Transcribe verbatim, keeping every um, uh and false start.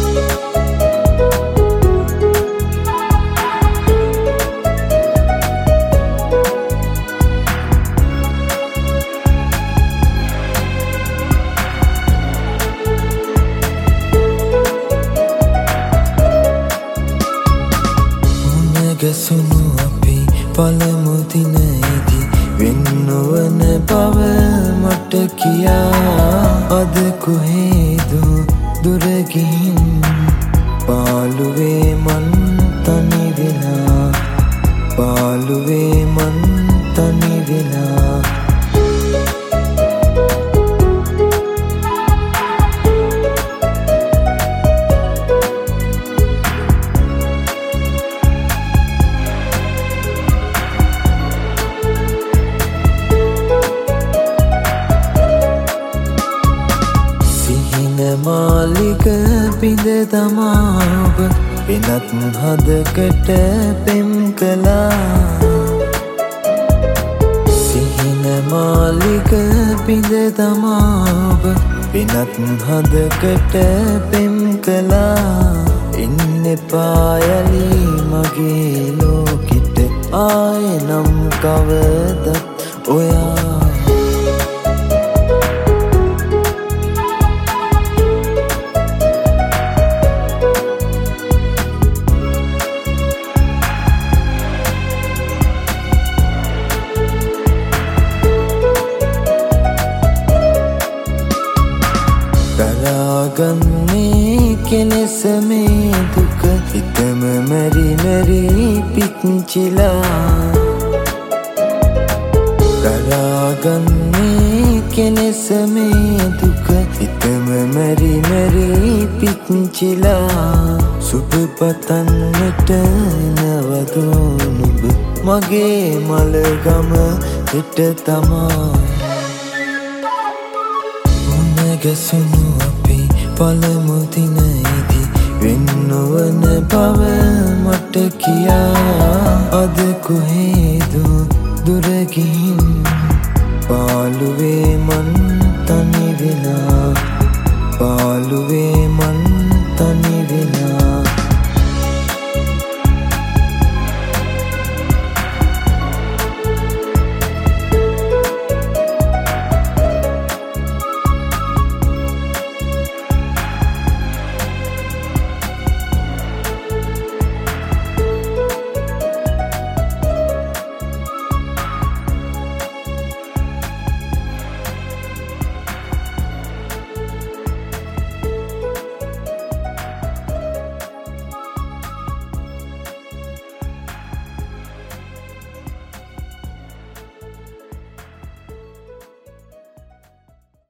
ගැසුණු අපි පළමු දිනේදී වෙන් නොවන බව මට කියා අද කොහෙද දුර ගිහින් පාළුවේ මන් තනි වෙලා පාළුවේ මන් තනි වෙලා මාලික බිඳ තමා ඔබ වෙනත් හදකට පෙම් කළා සිහින මාලික බිඳ තමා ඔබ වෙනත් හදකට පෙම් කළා ඉන්න පායලි මගේ ලෝකෙට ආය නම් කවදත් ඔයා ගන්නේ කෙලෙස මේ දුක හිතම මැරි මැරි පිච්චිලා කරාගන්නේ කෙලෙස මේ දුක හිතම මැරි මැරි පිච්චිලා සුබ පතන්නට නවදු නුඹ මගේ මලගම හිට තමා මුණ ගැසුණු පළමු දිනේදී වෙන් නොවන බව මට කියා අද කොහෙද දුර ගිහින් පාළුවේ මන් තනි වෙලා පාළුවේ මන්